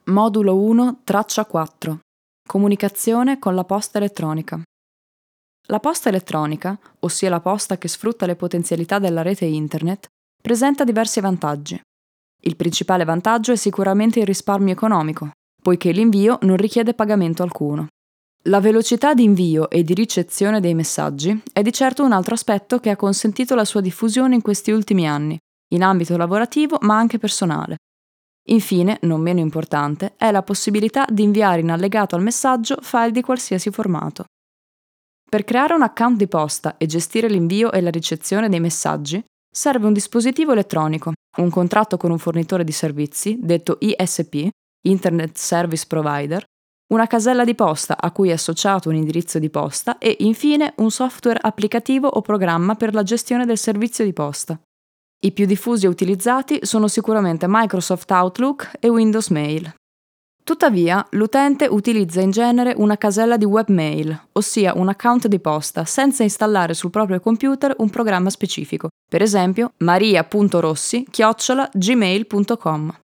Modulo 1, traccia 4. Comunicazione con la posta elettronica. La posta elettronica, ossia la posta che sfrutta le potenzialità della rete internet, presenta diversi vantaggi. Il principale vantaggio è sicuramente il risparmio economico, poiché l'invio non richiede pagamento alcuno. La velocità di invio e di ricezione dei messaggi è di certo un altro aspetto che ha consentito la sua diffusione in questi ultimi anni, in ambito lavorativo ma anche personale. Infine, non meno importante, è la possibilità di inviare in allegato al messaggio file di qualsiasi formato. Per creare un account di posta e gestire l'invio e la ricezione dei messaggi, serve un dispositivo elettronico, un contratto con un fornitore di servizi, detto ISP, Internet Service Provider, una casella di posta a cui è associato un indirizzo di posta e, infine, un software applicativo o programma per la gestione del servizio di posta. I più diffusi e utilizzati sono sicuramente Microsoft Outlook e Windows Mail. Tuttavia, l'utente utilizza in genere una casella di webmail, ossia un account di posta, senza installare sul proprio computer un programma specifico, per esempio maria.rossi@gmail.com.